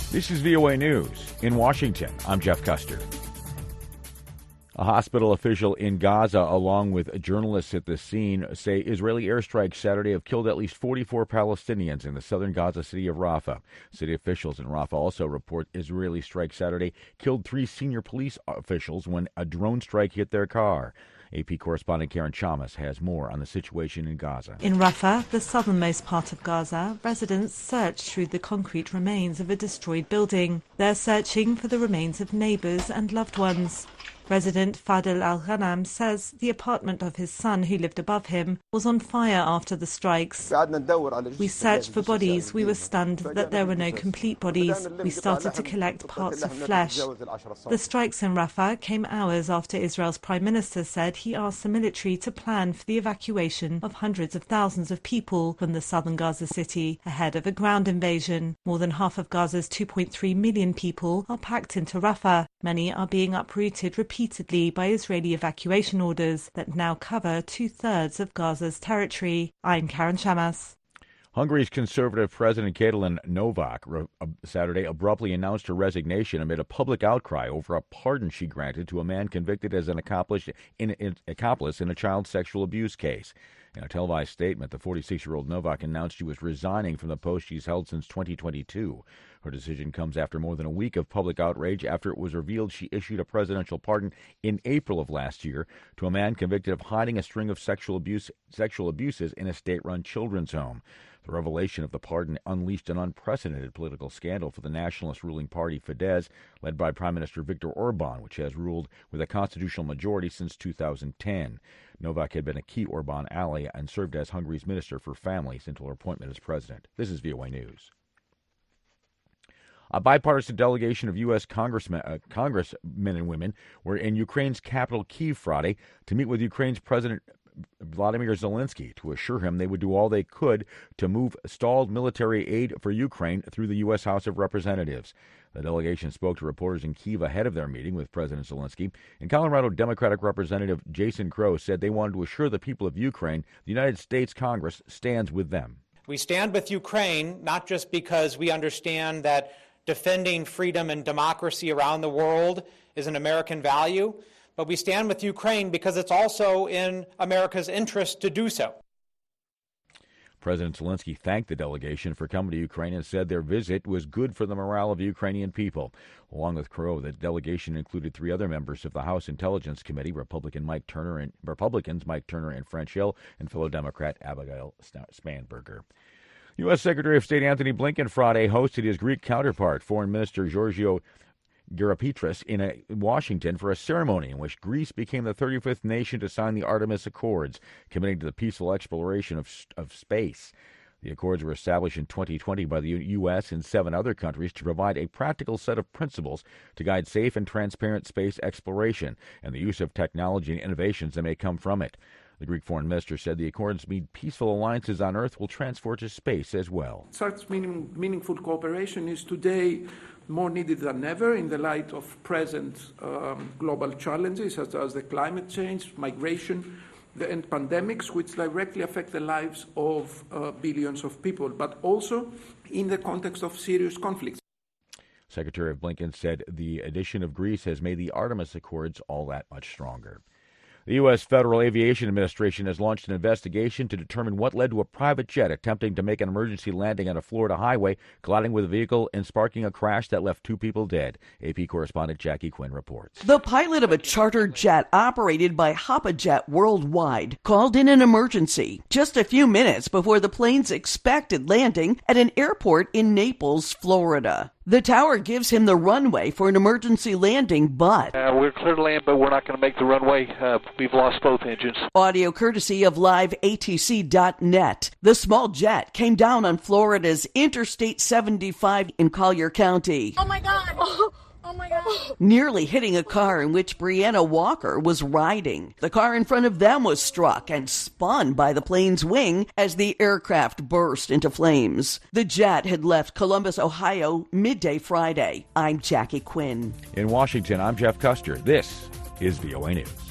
This is VOA News. In Washington, I'm Jeff Custer. A hospital official in Gaza, along with journalists at the scene, say Israeli airstrikes Saturday have killed at least 44 Palestinians in the southern Gaza city of Rafah. City officials in Rafah also report Israeli strike Saturday killed 3 senior police officials when a drone strike hit their car. AP correspondent Karen Chamas has more on the situation in Gaza. In Rafah, the southernmost part of Gaza, residents search through the concrete remains of a destroyed building. They're searching for the remains of neighbors and loved ones. Resident Fadel Al-Ghanam says the apartment of his son, who lived above him, was on fire after the strikes. We searched for bodies. We were stunned that there were no complete bodies. We started to collect parts of flesh. The strikes in Rafah came hours after Israel's Prime Minister said he asked the military to plan for the evacuation of hundreds of thousands of people from the southern Gaza city ahead of a ground invasion. More than half of Gaza's 2.3 million people are packed into Rafah. Many are being uprooted repeatedly by Israeli evacuation orders that now cover 2/3 of Gaza's territory. I'm Karen Chamas. Hungary's Conservative President Katalin Novak Saturday abruptly announced her resignation amid a public outcry over a pardon she granted to a man convicted as an accomplice in a child sexual abuse case. In a televised statement, the 46-year-old Novak announced she was resigning from the post she's held since 2022. Her decision comes after more than a week of public outrage after it was revealed she issued a presidential pardon in April of last year to a man convicted of hiding a string of sexual abuses in a state-run children's home. The revelation of the pardon unleashed an unprecedented political scandal for the nationalist ruling party Fidesz, led by Prime Minister Viktor Orban, which has ruled with a constitutional majority since 2010. Novak had been a key Orban ally and served as Hungary's Minister for Families until her appointment as president. This is VOA News. A bipartisan delegation of U.S. congressmen and women were in Ukraine's capital, Kyiv, Friday to meet with Ukraine's President Vladimir Zelensky to assure him they would do all they could to move stalled military aid for Ukraine through the U.S. House of Representatives. The delegation spoke to reporters in Kyiv ahead of their meeting with President Zelensky, and Colorado Democratic Representative Jason Crow said they wanted to assure the people of Ukraine the United States Congress stands with them. We stand with Ukraine not just because we understand that defending freedom and democracy around the world is an American value, but we stand with Ukraine because it's also in America's interest to do so. President Zelensky thanked the delegation for coming to Ukraine and said their visit was good for the morale of Ukrainian people. Along with Crow, the delegation included 3 other members of the House Intelligence Committee, Republicans Mike Turner and French Hill, and fellow Democrat Abigail Spanberger. U.S. Secretary of State Anthony Blinken Friday hosted his Greek counterpart, Foreign Minister Georgios Geropetris, in Washington for a ceremony in which Greece became the 35th nation to sign the Artemis Accords, committing to the peaceful exploration of space. The accords were established in 2020 by the U.S. and 7 other countries to provide a practical set of principles to guide safe and transparent space exploration and the use of technology and innovations that may come from it. The Greek foreign minister said the accords mean peaceful alliances on Earth will transport to space as well. Such meaningful cooperation is today more needed than ever in the light of present global challenges such as the climate change, migration, and pandemics, which directly affect the lives of billions of people, but also in the context of serious conflicts. Secretary of Blinken said the addition of Greece has made the Artemis Accords all that much stronger. The U.S. Federal Aviation Administration has launched an investigation to determine what led to a private jet attempting to make an emergency landing on a Florida highway, colliding with a vehicle and sparking a crash that left 2 people dead. AP correspondent Jackie Quinn reports. The pilot of a charter jet operated by HapaJet Worldwide called in an emergency just a few minutes before the plane's expected landing at an airport in Naples, Florida. The tower gives him the runway for an emergency landing, but we're clear to land, but we're not going to make the runway. We've lost both engines. Audio courtesy of liveatc.net. The small jet came down on Florida's Interstate 75 in Collier County. Oh, my God. Oh, my God. Nearly hitting a car in which Brianna Walker was riding. The car in front of them was struck and spun by the plane's wing as the aircraft burst into flames. The jet had left Columbus, Ohio, midday Friday. I'm Jackie Quinn. In Washington, I'm Jeff Custer. This is VOA News.